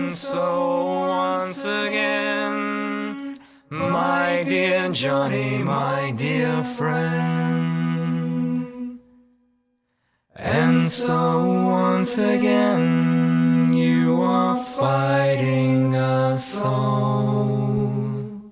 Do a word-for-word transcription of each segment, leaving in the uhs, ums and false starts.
And so once again, my dear Johnny, my dear friend, and so once again, you are fighting us all.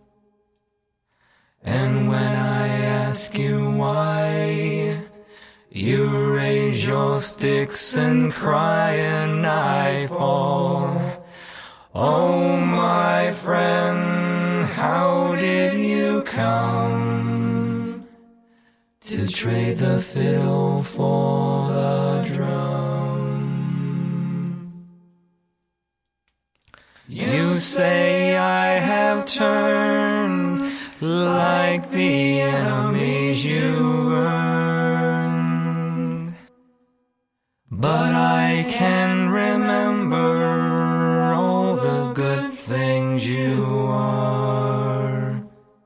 And when I ask you why, you raise your sticks and cry and I fall. Oh, my friend, how did you come to trade the fiddle for the drum? You say I have turned like the enemies you earned, but I can remember all the good things you are.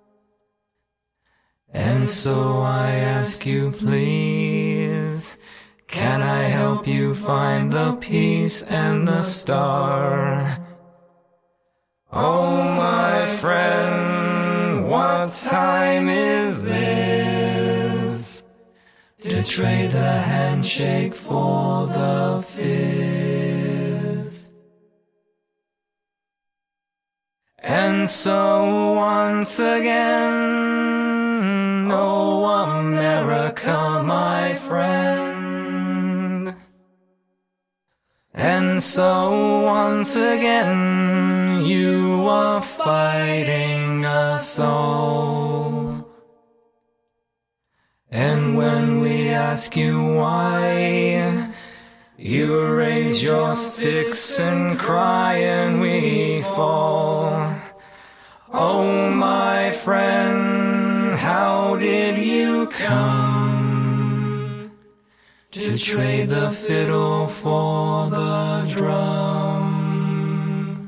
And so I ask you, please, can I help you find the peace and the star? Oh, my friend, what time is this to trade the handshake for the fist? And so once again, oh, America, my friend, and so once again, you are fighting us all. And when we ask you why, you raise your sticks and cry and we fall. Oh, my friend, how did you come to trade the fiddle for the drum?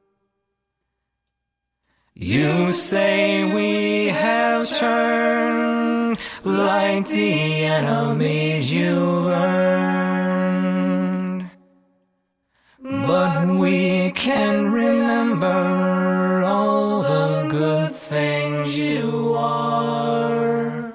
You say we have turned like the enemies you've earned, but we can remember all the good things you are.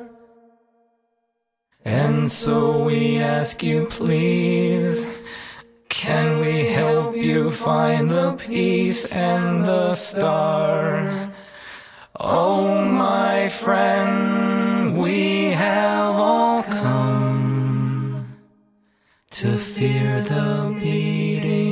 And so we ask you, please, can we help you find the peace and the star? Oh, my friend, we have all come to fear the beating